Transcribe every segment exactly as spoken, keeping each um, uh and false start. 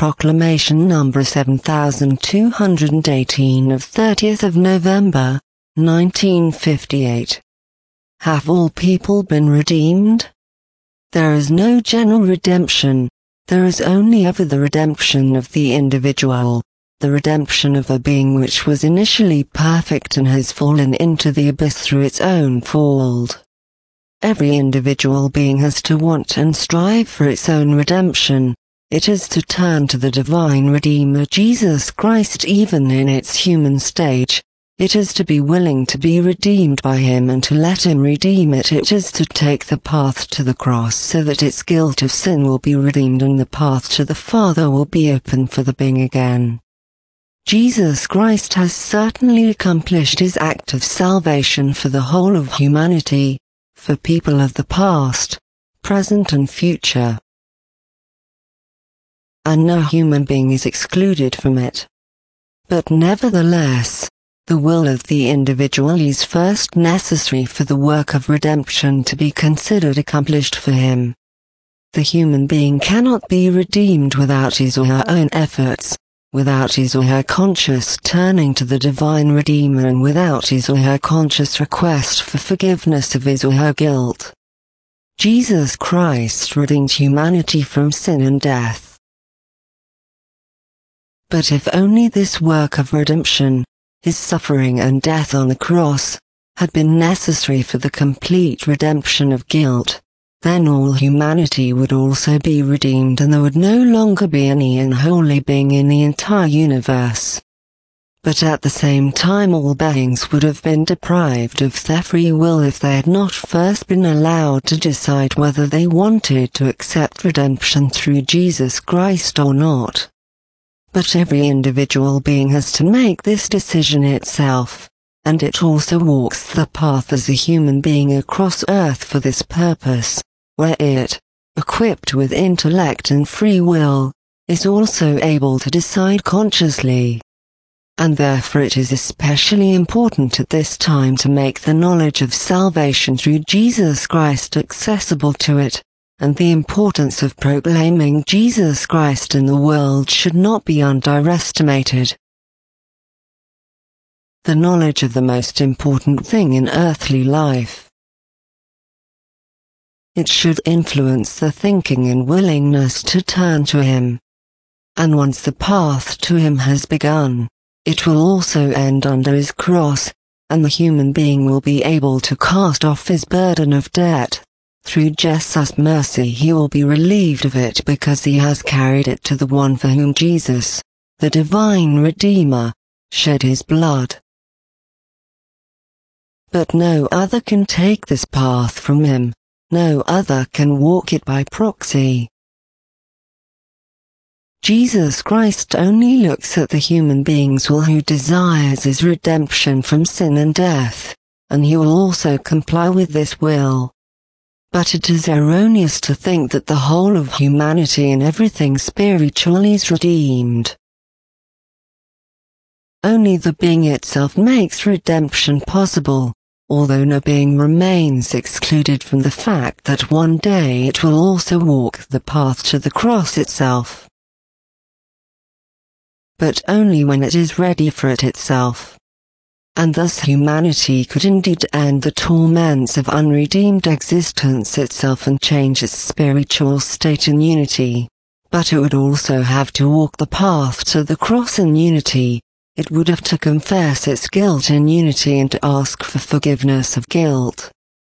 Proclamation number seven thousand two hundred eighteen of thirtieth of November, nineteen fifty-eight. Have all people been redeemed? There is no general redemption, there is only ever the redemption of the individual, the redemption of a being which was initially perfect and has fallen into the abyss through its own fault. Every individual being has to want and strive for its own redemption. It is to turn to the divine Redeemer Jesus Christ even in its human stage. It is to be willing to be redeemed by Him and to let Him redeem it. It is to take the path to the cross so that its guilt of sin will be redeemed and the path to the Father will be open for the being again. Jesus Christ has certainly accomplished His act of salvation for the whole of humanity, for people of the past, present and future. And no human being is excluded from it. But nevertheless, the will of the individual is first necessary for the work of redemption to be considered accomplished for him. The human being cannot be redeemed without his or her own efforts, without his or her conscious turning to the divine Redeemer and without his or her conscious request for forgiveness of his or her guilt. Jesus Christ redeemed humanity from sin and death. But if only this work of redemption, His suffering and death on the cross, had been necessary for the complete redemption of guilt, then all humanity would also be redeemed and there would no longer be any unholy being in the entire universe. But at the same time all beings would have been deprived of their free will if they had not first been allowed to decide whether they wanted to accept redemption through Jesus Christ or not. But every individual being has to make this decision itself, and it also walks the path as a human being across earth for this purpose, where it, equipped with intellect and free will, is also able to decide consciously. And therefore it is especially important at this time to make the knowledge of salvation through Jesus Christ accessible to it, and the importance of proclaiming Jesus Christ in the world should not be underestimated. The knowledge of the most important thing in earthly life. It should influence the thinking and willingness to turn to Him. And once the path to Him has begun, it will also end under His cross, and the human being will be able to cast off his burden of debt. Through Jesus' mercy he will be relieved of it because he has carried it to the one for whom Jesus, the divine Redeemer, shed his blood. But no other can take this path from him, no other can walk it by proxy. Jesus Christ only looks at the human being's will who desires his redemption from sin and death, and he will also comply with this will. But it is erroneous to think that the whole of humanity and everything spiritual is redeemed. Only the being itself makes redemption possible, although no being remains excluded from the fact that one day it will also walk the path to the cross itself. But only when it is ready for it itself. And thus humanity could indeed end the torments of unredeemed existence itself and change its spiritual state in unity. But it would also have to walk the path to the cross in unity. It would have to confess its guilt in unity and to ask for forgiveness of guilt.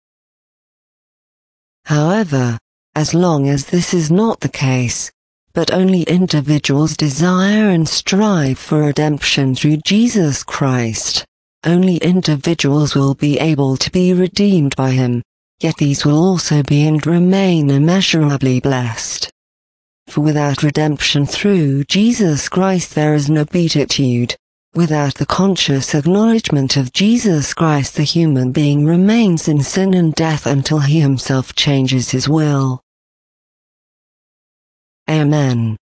However, as long as this is not the case, but only individuals desire and strive for redemption through Jesus Christ, only individuals will be able to be redeemed by Him, yet these will also be and remain immeasurably blessed. For without redemption through Jesus Christ there is no beatitude. Without the conscious acknowledgement of Jesus Christ the human being remains in sin and death until he himself changes his will. Amen.